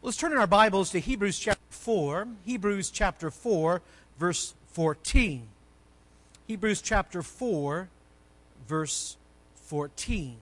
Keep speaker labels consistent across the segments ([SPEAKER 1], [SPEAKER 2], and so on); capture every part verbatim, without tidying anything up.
[SPEAKER 1] Let's turn in our Bibles to Hebrews chapter four. Hebrews chapter four, verse fourteen. Hebrews chapter four, verse fourteen.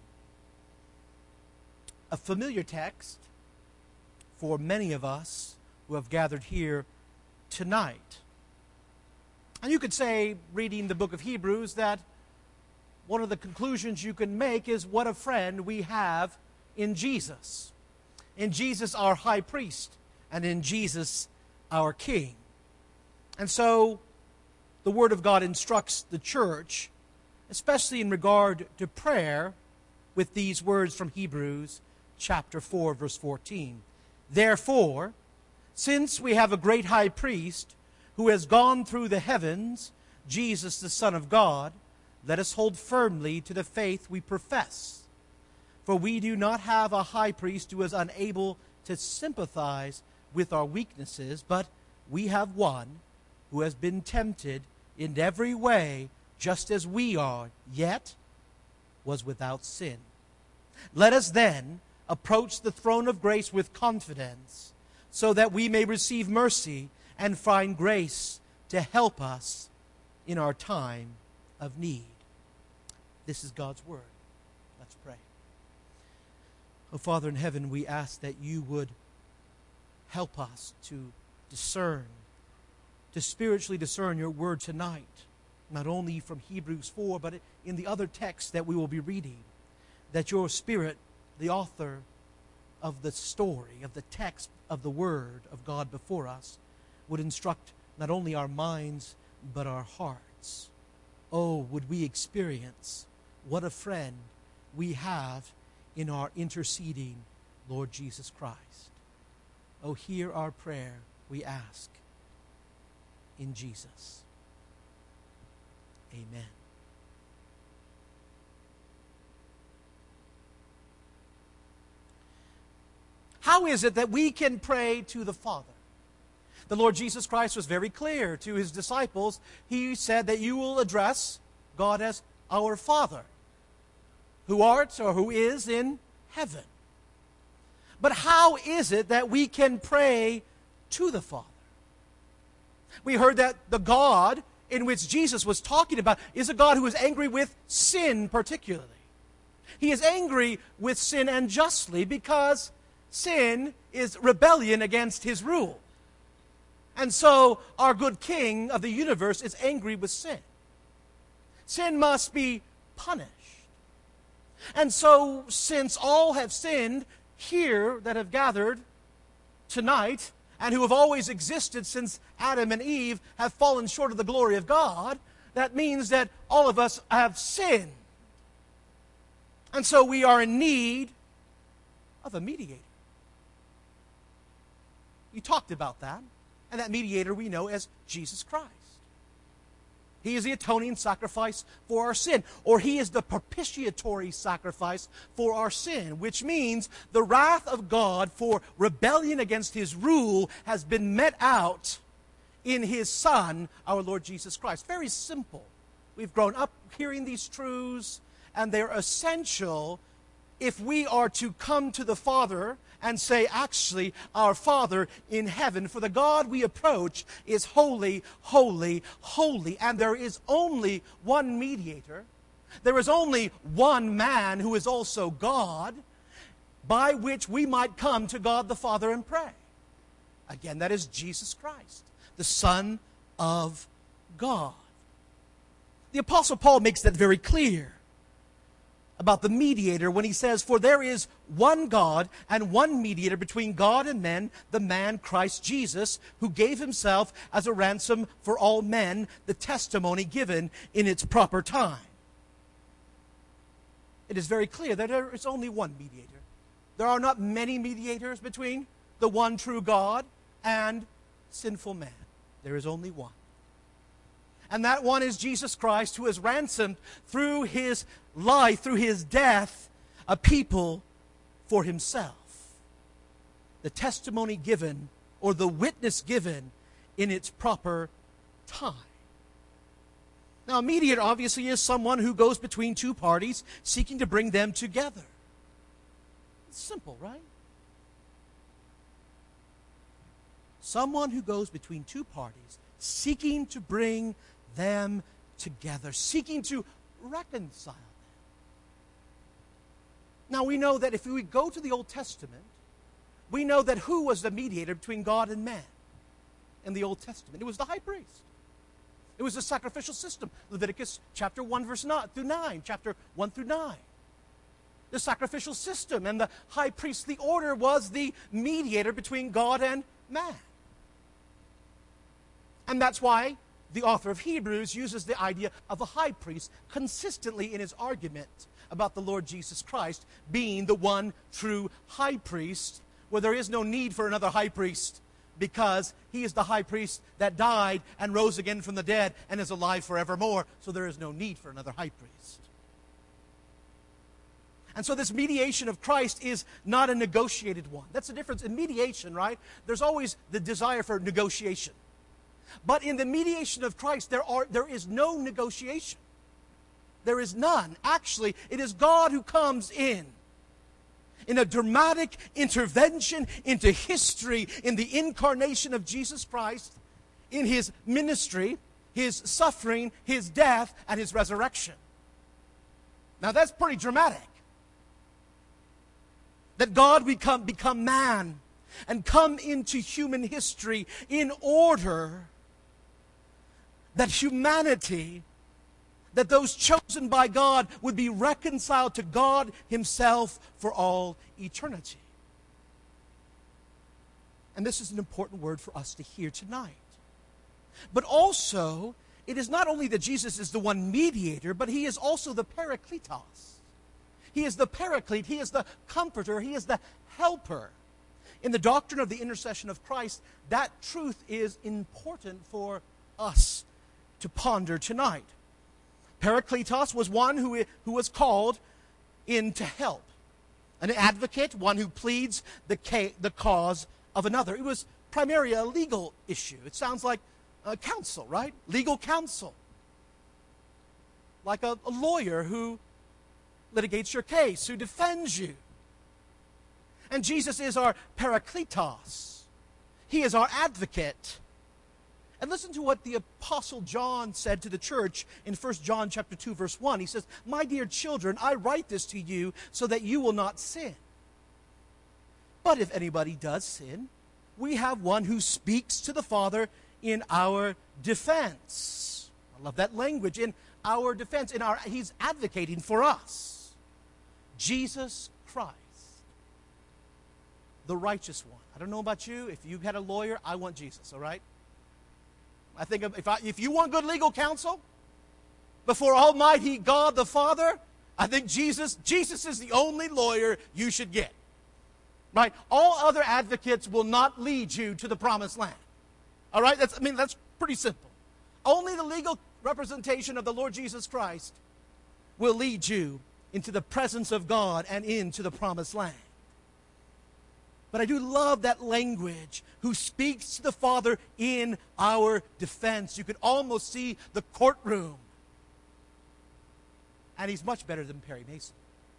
[SPEAKER 1] A familiar text for many of us who have gathered here tonight. And you could say, reading the book of Hebrews, that one of the conclusions you can make is what a friend we have in Jesus. In Jesus, our high priest, and in Jesus, our king. And so, the Word of God instructs the church, especially in regard to prayer, with these words from Hebrews chapter four, verse fourteen. Therefore, since we have a great high priest who has gone through the heavens, Jesus the Son of God, let us hold firmly to the faith we profess. For we do not have a high priest who is unable to sympathize with our weaknesses, but we have one who has been tempted in every way, just as we are, yet was without sin. Let us then approach the throne of grace with confidence, so that we may receive mercy and find grace to help us in our time of need. This is God's Word. Let's pray. Oh, Father in heaven, we ask that you would help us to discern, to spiritually discern your Word tonight, not only from Hebrews four, but in the other texts that we will be reading, that your Spirit, the author of the story, of the text of the Word of God before us, would instruct not only our minds, but our hearts. Oh, would we experience what a friend we have in our interceding Lord Jesus Christ. Oh, hear our prayer, we ask, in Jesus. Amen. How is it that we can pray to the Father? The Lord Jesus Christ was very clear to his disciples. He said that you will address God as our Father, who art or who is in heaven. But how is it that we can pray to the Father? We heard that the God in which Jesus was talking about is a God who is angry with sin particularly. He is angry with sin, and justly, because sin is rebellion against his rule. And so our good King of the universe is angry with sin. Sin must be punished. And so, since all have sinned here that have gathered tonight, and who have always existed since Adam and Eve have fallen short of the glory of God, that means that all of us have sinned. And so we are in need of a mediator. We talked about that, and that mediator we know as Jesus Christ. He is the atoning sacrifice for our sin, or he is the propitiatory sacrifice for our sin, which means the wrath of God for rebellion against his rule has been met out in his Son, our Lord Jesus Christ. Very simple. We've grown up hearing these truths, and they're essential if we are to come to the Father and say, actually, our Father in heaven. For the God we approach is holy, holy, holy. And there is only one mediator. There is only one man who is also God, by which we might come to God the Father and pray. Again, that is Jesus Christ, the Son of God. The Apostle Paul makes that very clear about the mediator when he says, for there is one God and one mediator between God and men, the man Christ Jesus, who gave himself as a ransom for all men, the testimony given in its proper time. It is very clear that there is only one mediator. There are not many mediators between the one true God and sinful man. There is only one. And that one is Jesus Christ, who has ransomed through his life, through his death, a people for himself. The testimony given, or the witness given, in its proper time. Now, a mediator obviously is someone who goes between two parties, seeking to bring them together. It's simple, right? Someone who goes between two parties, seeking to bring them together, seeking to reconcile them. Now we know that if we go to the Old Testament, we know that who was the mediator between God and man in the Old Testament? It was the high priest. It was the sacrificial system. Leviticus chapter one, verse nine through nine, chapter one through nine. The sacrificial system and the high priestly order was the mediator between God and man. And that's why the author of Hebrews uses the idea of a high priest consistently in his argument about the Lord Jesus Christ being the one true high priest, where there is no need for another high priest, because he is the high priest that died and rose again from the dead and is alive forevermore. So there is no need for another high priest. And so this mediation of Christ is not a negotiated one. That's the difference. In mediation, right, there's always the desire for negotiation. But in the mediation of Christ, there are there is no negotiation. There is none. Actually, it is God who comes in. In a dramatic intervention into history, in the incarnation of Jesus Christ, in his ministry, his suffering, his death, and his resurrection. Now that's pretty dramatic. That God become, become man and come into human history in order that humanity, that those chosen by God would be reconciled to God himself for all eternity. And this is an important word for us to hear tonight. But also, it is not only that Jesus is the one mediator, but he is also the Parakletos. He is the Paraclete, he is the comforter, he is the helper. In the doctrine of the intercession of Christ, that truth is important for us to ponder tonight. Parakletos was one who, who was called in to help. An advocate, one who pleads the, ca- the cause of another. It was primarily a legal issue. It sounds like uh, counsel, right? Legal counsel. Like a, a lawyer who litigates your case, who defends you. And Jesus is our Parakletos. He is our advocate. And listen to what the Apostle John said to the church in First John chapter two, verse one. He says, "My dear children, I write this to you so that you will not sin. But if anybody does sin, we have one who speaks to the Father in our defense." I love that language. In our defense. In our, he's advocating for us. Jesus Christ, the righteous one. I don't know about you. If you had a lawyer, I want Jesus, all right? I think if, I, if you want good legal counsel before Almighty God the Father, I think Jesus, Jesus is the only lawyer you should get. Right? All other advocates will not lead you to the promised land. All right? That's, I mean, that's pretty simple. Only the legal representation of the Lord Jesus Christ will lead you into the presence of God and into the promised land. But I do love that language, who speaks to the Father in our defense. You could almost see the courtroom. And he's much better than Perry Mason.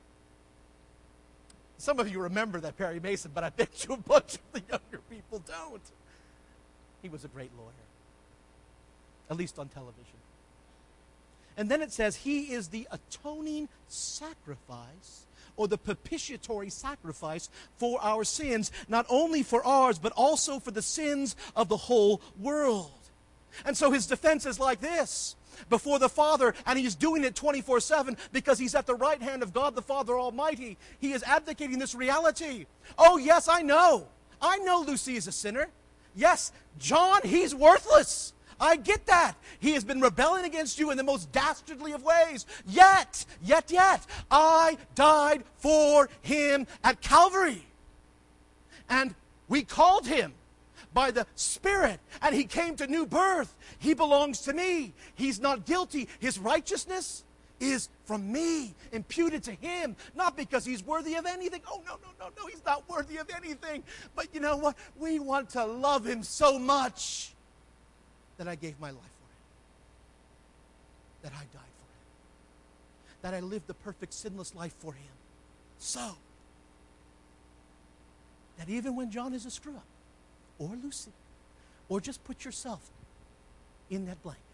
[SPEAKER 1] Some of you remember that Perry Mason, but I bet you a bunch of the younger people don't. He was a great lawyer, at least on television. And then it says, he is the atoning sacrifice, or the propitiatory sacrifice for our sins, not only for ours, but also for the sins of the whole world. And so his defense is like this before the Father, and he's doing it twenty-four seven because he's at the right hand of God the Father Almighty. He is advocating this reality. Oh, yes, I know. I know Lucy is a sinner. Yes, John, he's worthless. I get that. He has been rebelling against you in the most dastardly of ways. Yet, yet, yet, I died for him at Calvary. And we called him by the Spirit, and he came to new birth. He belongs to me. He's not guilty. His righteousness is from me, imputed to him, not because he's worthy of anything. Oh, no, no, no, no, he's not worthy of anything. But you know what? We want to love him so much that I gave my life for him, that I died for him, that I lived the perfect sinless life for him, so that even when John is a screw-up, or Lucy, or just put yourself in that blanket.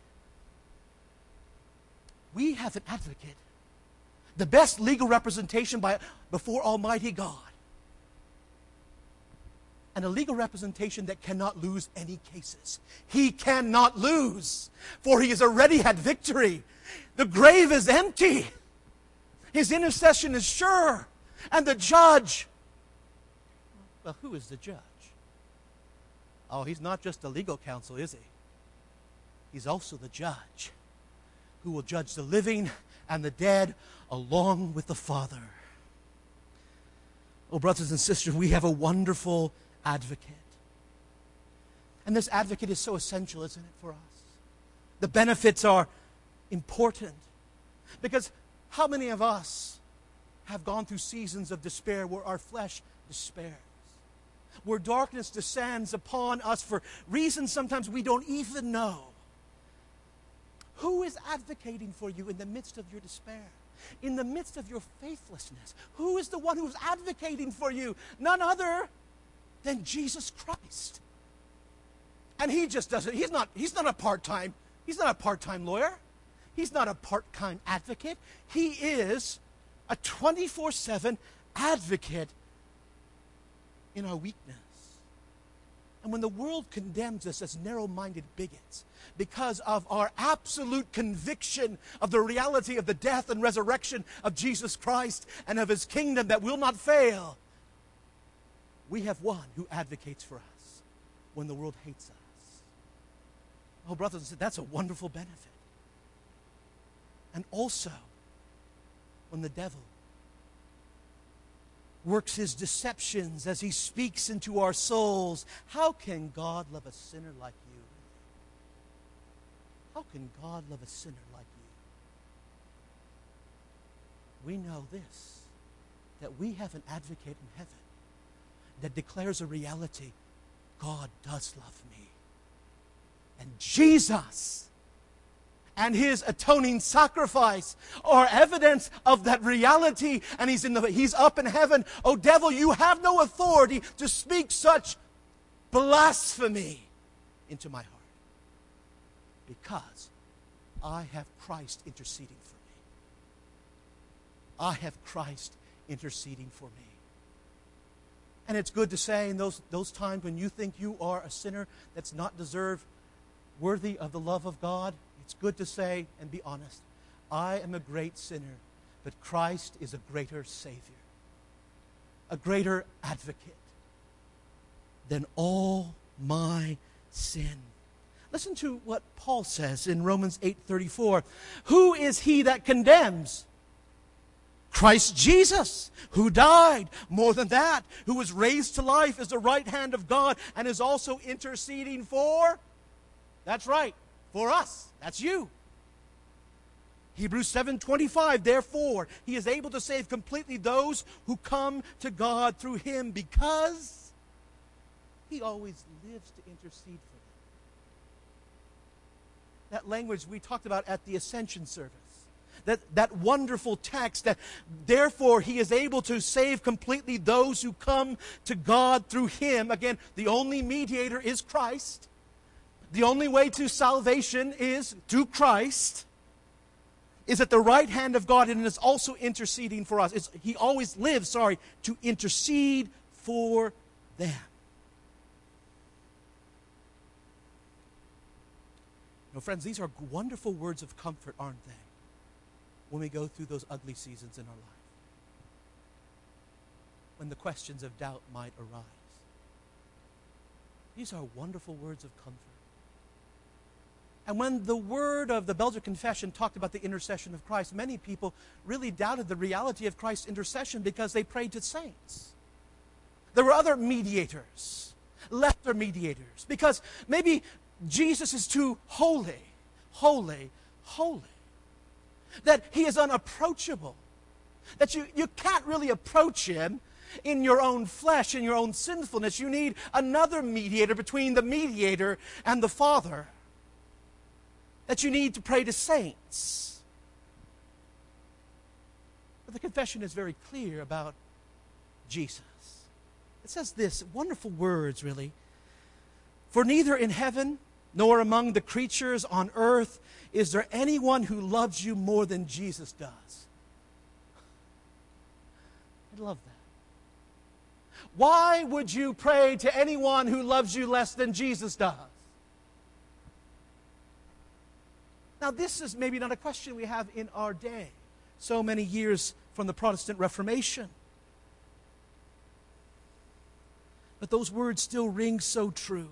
[SPEAKER 1] We have an advocate, the best legal representation by, before Almighty God, and a legal representation that cannot lose any cases. He cannot lose, for he has already had victory. The grave is empty. His intercession is sure. And the judge, well, who is the judge? Oh, he's not just a legal counsel, is he? He's also the judge who will judge the living and the dead along with the Father. Oh, brothers and sisters, we have a wonderful advocate. And this advocate is so essential, isn't it, for us? The benefits are important. Because how many of us have gone through seasons of despair where our flesh despairs? Where darkness descends upon us for reasons sometimes we don't even know. Who is advocating for you in the midst of your despair? In the midst of your faithlessness? Who is the one who's advocating for you? None other than Jesus Christ. And he just doesn't, he's not, he's not a part-time, he's not a part-time lawyer. He's not a part-time advocate. He is a twenty-four seven advocate in our weakness. And when the world condemns us as narrow-minded bigots because of our absolute conviction of the reality of the death and resurrection of Jesus Christ and of his kingdom that will not fail, we have one who advocates for us when the world hates us. Oh, brothers and sisters, that's a wonderful benefit. And also, when the devil works his deceptions as he speaks into our souls, how can God love a sinner like you? How can God love a sinner like you? We know this, that we have an advocate in heaven that declares a reality. God does love me. And Jesus and his atoning sacrifice are evidence of that reality. And he's in the he's up in heaven. Oh, devil, you have no authority to speak such blasphemy into my heart. Because I have Christ interceding for me. I have Christ interceding for me. And it's good to say in those, those times when you think you are a sinner that's not deserved, worthy of the love of God, it's good to say and be honest. I am a great sinner, but Christ is a greater Savior, a greater advocate than all my sin. Listen to what Paul says in Romans eight thirty-four. Who is he that condemns? Christ Jesus, who died, more than that, who was raised to life as the right hand of God and is also interceding for, that's right, for us. That's you. Hebrews seven twenty-five, therefore, he is able to save completely those who come to God through him because he always lives to intercede for them. That language we talked about at the Ascension service. That, that wonderful text that therefore he is able to save completely those who come to God through him. Again, the only mediator is Christ. The only way to salvation is through Christ. Is at the right hand of God and is also interceding for us. It's, he always lives, sorry, to intercede for them. Now, friends, these are wonderful words of comfort, aren't they? When we go through those ugly seasons in our life. When the questions of doubt might arise. These are wonderful words of comfort. And when the word of the Belgian Confession talked about the intercession of Christ, many people really doubted the reality of Christ's intercession because they prayed to saints. There were other mediators, lesser mediators, because maybe Jesus is too holy, holy, holy. That he is unapproachable. That you, you can't really approach him in your own flesh, in your own sinfulness. You need another mediator between the mediator and the Father. That you need to pray to saints. But the confession is very clear about Jesus. It says this, wonderful words really. For neither in heaven nor among the creatures on earth is there anyone who loves you more than Jesus does. I love that. Why would you pray to anyone who loves you less than Jesus does? Now, this is maybe not a question we have in our day, so many years from the Protestant Reformation. But those words still ring so true.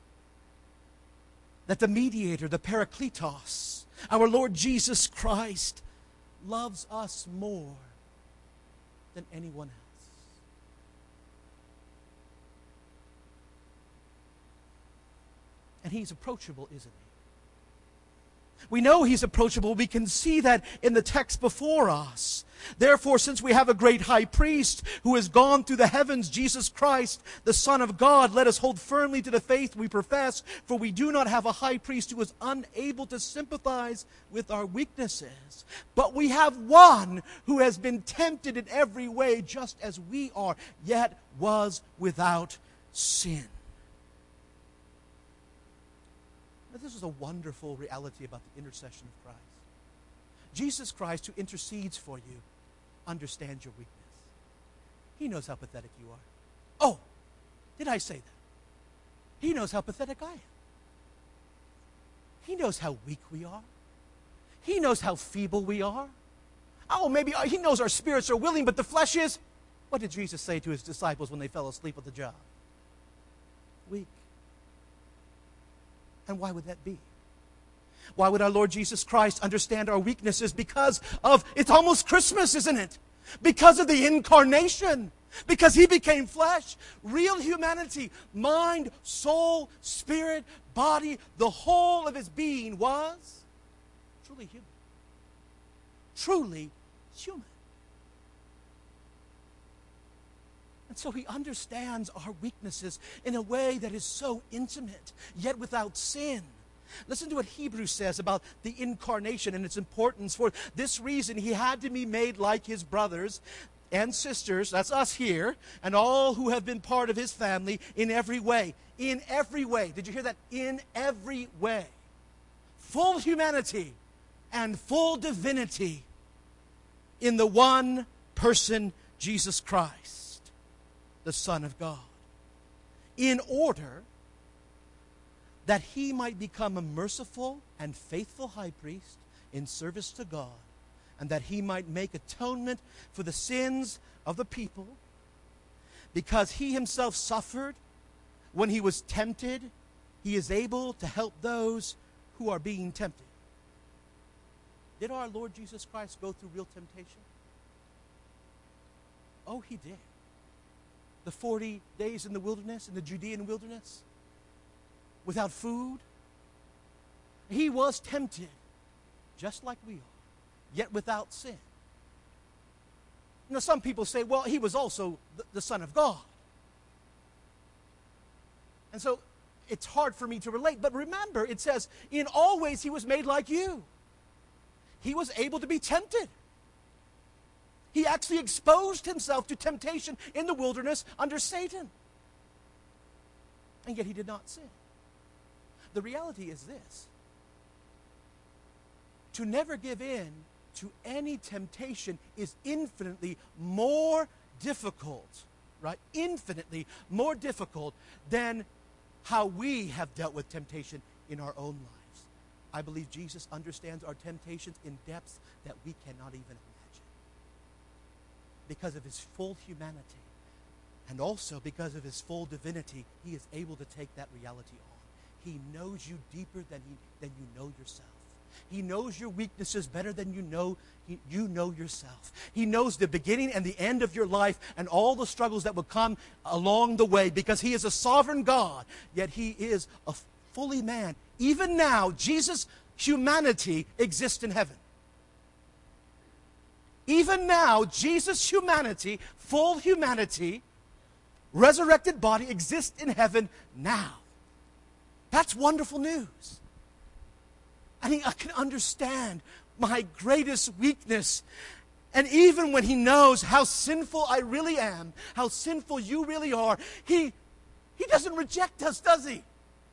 [SPEAKER 1] That the mediator, the Parakletos, our Lord Jesus Christ, loves us more than anyone else. And He's approachable, isn't He? We know He's approachable. We can see that in the text before us. Therefore, since we have a great high priest who has gone through the heavens, Jesus Christ, the Son of God, let us hold firmly to the faith we profess, for we do not have a high priest who is unable to sympathize with our weaknesses. But we have one who has been tempted in every way, just as we are, yet was without sin. Now, this is a wonderful reality about the intercession of Christ. Jesus Christ, who intercedes for you, understands your weakness. He knows how pathetic you are. Oh, did I say that? He knows how pathetic I am. He knows how weak we are. He knows how feeble we are. Oh, maybe He knows our spirits are willing, but the flesh is... What did Jesus say to His disciples when they fell asleep at the job? Weak. And why would that be? Why would our Lord Jesus Christ understand our weaknesses? Because of, it's almost Christmas, isn't it? Because of the incarnation. Because He became flesh. Real humanity, mind, soul, spirit, body, the whole of His being was truly human. Truly human. And so He understands our weaknesses in a way that is so intimate, yet without sin. Listen to what Hebrews says about the incarnation and its importance. For this reason, He had to be made like His brothers and sisters, that's us here, and all who have been part of His family in every way. In every way. Did you hear that? In every way. Full humanity and full divinity in the one person, Jesus Christ, the Son of God. In order that He might become a merciful and faithful high priest in service to God, and that He might make atonement for the sins of the people, because He Himself suffered when He was tempted, He is able to help those who are being tempted. Did our Lord Jesus Christ go through real temptation? Oh, He did. The forty days in the wilderness, in the Judean wilderness, without food. He was tempted, just like we are, yet without sin. You know, some people say, well, He was also the, the Son of God. And so it's hard for me to relate. But remember, it says, in all ways He was made like you. He was able to be tempted. He actually exposed Himself to temptation in the wilderness under Satan. And yet He did not sin. The reality is this: to never give in to any temptation is infinitely more difficult, right? Infinitely more difficult than how we have dealt with temptation in our own lives. I believe Jesus understands our temptations in depths that we cannot even imagine. Because of His full humanity and also because of His full divinity, He is able to take that reality on. He knows you deeper than, he, than you know yourself. He knows your weaknesses better than you know he, you know yourself. He knows the beginning and the end of your life and all the struggles that will come along the way, because He is a sovereign God, yet He is a fully man. Even now, Jesus' humanity exists in heaven. Even now, Jesus' humanity, full humanity, resurrected body exists in heaven now. That's wonderful news. I mean, I can understand my greatest weakness. And even when He knows how sinful I really am, how sinful you really are, He, he doesn't reject us, does He?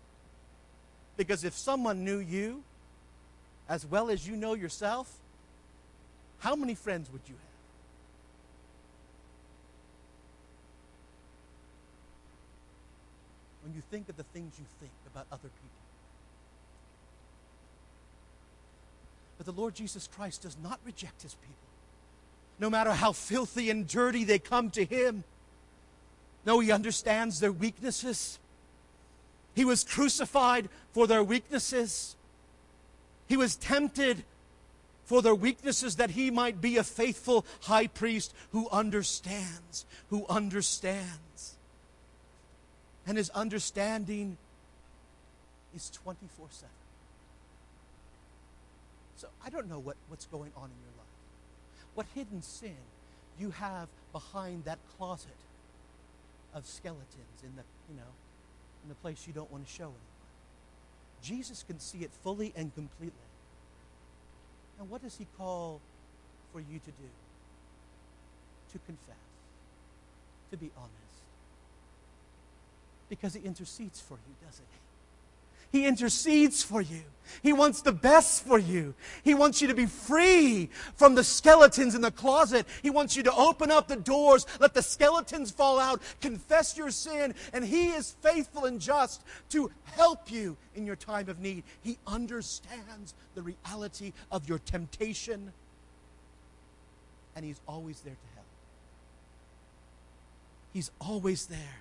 [SPEAKER 1] Because if someone knew you as well as you know yourself, how many friends would you have? When you think of the things you think about other people. But the Lord Jesus Christ does not reject his people. No matter how filthy and dirty they come to him. No, he understands their weaknesses. He was crucified for their weaknesses. He was tempted for their weaknesses that he might be a faithful high priest who understands, who understands. And his understanding is twenty-four seven. So I don't know what, what's going on in your life. What hidden sin you have behind that closet of skeletons in the, you know, in the place you don't want to show anyone. Jesus can see it fully and completely. And what does he call for you to do? To confess. To be honest. Because he intercedes for you, doesn't he? He intercedes for you. He wants the best for you. He wants you to be free from the skeletons in the closet. He wants you to open up the doors, let the skeletons fall out, confess your sin, and he is faithful and just to help you in your time of need. He understands the reality of your temptation, and he's always there to help. He's always there.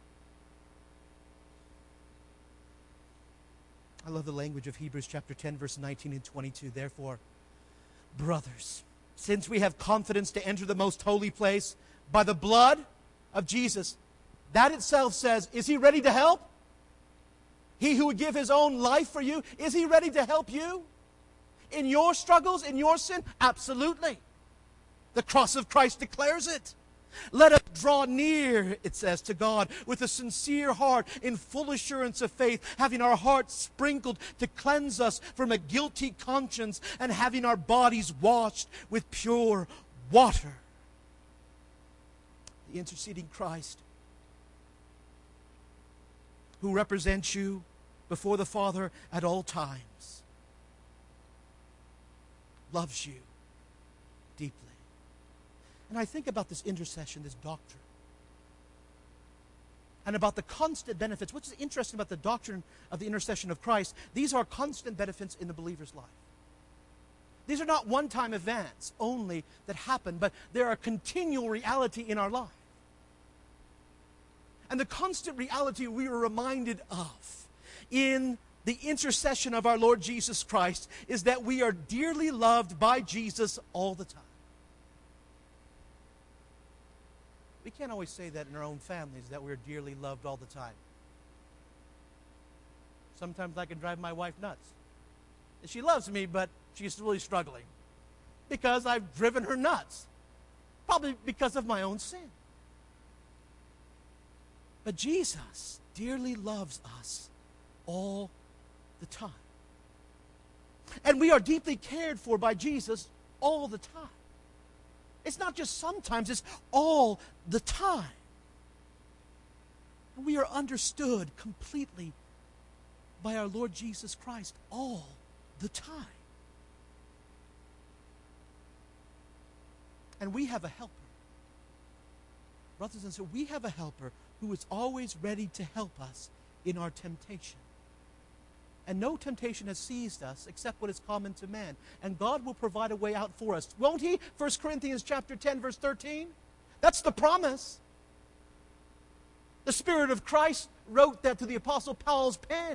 [SPEAKER 1] I love the language of Hebrews chapter ten, verse nineteen and twenty-two. Therefore, brothers, since we have confidence to enter the most holy place by the blood of Jesus, that itself says, is he ready to help? He who would give his own life for you, is he ready to help you? In your struggles, in your sin? Absolutely. The cross of Christ declares it. Let us draw near, it says, to God with a sincere heart in full assurance of faith, having our hearts sprinkled to cleanse us from a guilty conscience and having our bodies washed with pure water. The interceding Christ who represents you before the Father at all times loves you deeply. And I think about this intercession, this doctrine, and about the constant benefits. What's interesting about the doctrine of the intercession of Christ, these are constant benefits in the believer's life. These are not one-time events only that happen, but they're a continual reality in our life. And the constant reality we are reminded of in the intercession of our Lord Jesus Christ is that we are dearly loved by Jesus all the time. We can't always say that in our own families, that we're dearly loved all the time. Sometimes I can drive my wife nuts. She loves me, but she's really struggling because I've driven her nuts. Probably because of my own sin. But Jesus dearly loves us all the time. And we are deeply cared for by Jesus all the time. It's not just sometimes, it's all the time. And we are understood completely by our Lord Jesus Christ all the time. And we have a helper. Brothers and sisters, we have a helper who is always ready to help us in our temptation. And no temptation has seized us except what is common to man. And God will provide a way out for us. Won't he? First Corinthians chapter ten, verse thirteen. That's the promise. The Spirit of Christ wrote that to the Apostle Paul's pen.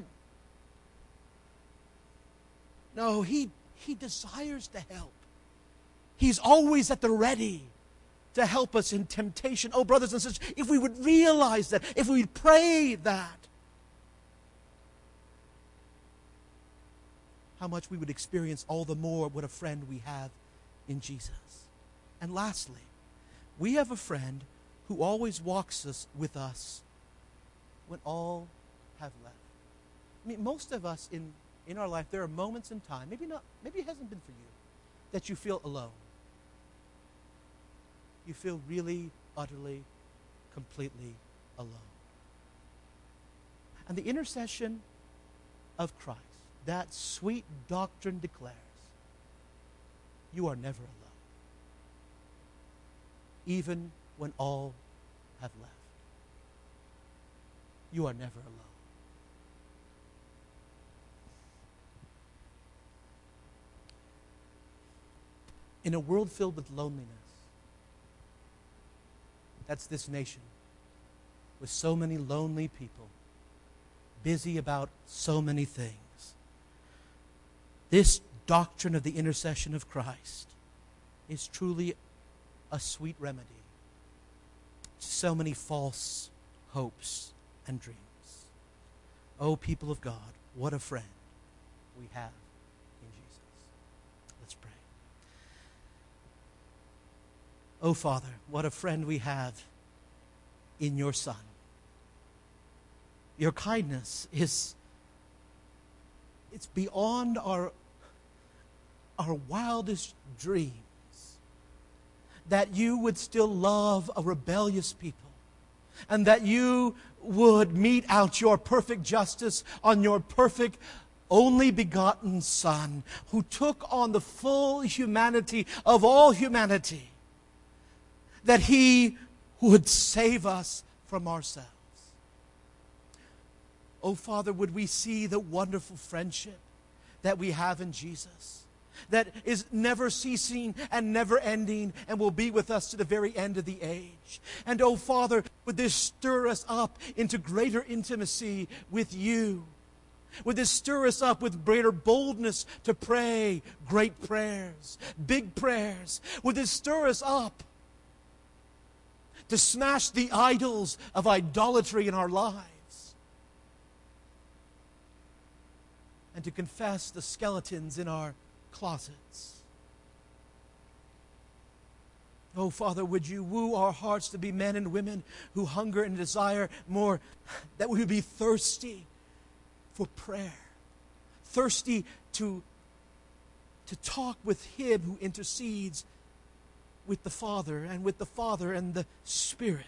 [SPEAKER 1] No, he, he desires to help. He's always at the ready to help us in temptation. Oh, brothers and sisters, if we would realize that, if we would pray that, how much we would experience all the more what a friend we have in Jesus. And lastly, we have a friend who always walks us with us when all have left. I mean, most of us in, in our life, there are moments in time, maybe not, maybe it hasn't been for you, that you feel alone. You feel really, utterly, completely alone. And the intercession of Christ, that sweet doctrine declares, you are never alone, even when all have left. You are never alone. In a world filled with loneliness, that's this nation, with so many lonely people, busy about so many things. This doctrine of the intercession of Christ is truly a sweet remedy to so many false hopes and dreams. Oh, people of God, what a friend we have in Jesus. Let's pray. Oh, Father, what a friend we have in your Son. Your kindness is it's beyond our, our wildest dreams, that you would still love a rebellious people, and that you would mete out your perfect justice on your perfect only begotten Son, who took on the full humanity of all humanity, that he would save us from ourselves. Oh, Father, would we see the wonderful friendship that we have in Jesus, that is never ceasing and never ending and will be with us to the very end of the age. And, oh, Father, would this stir us up into greater intimacy with you? Would this stir us up with greater boldness to pray great prayers, big prayers? Would this stir us up to smash the idols of idolatry in our lives, and to confess the skeletons in our closets? Oh, Father, would you woo our hearts to be men and women who hunger and desire more, that we would be thirsty for prayer, thirsty to, to talk with him who intercedes with the Father, and with the Father and the Spirit.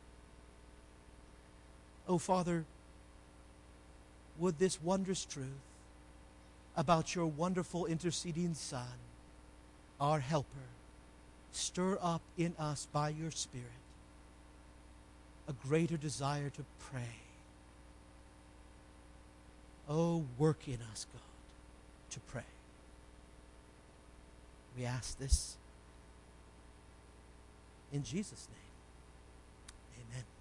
[SPEAKER 1] Oh, Father, would this wondrous truth about your wonderful interceding Son, our helper, stir up in us by your Spirit a greater desire to pray. Oh, work in us, God, to pray. We ask this in Jesus' name. Amen.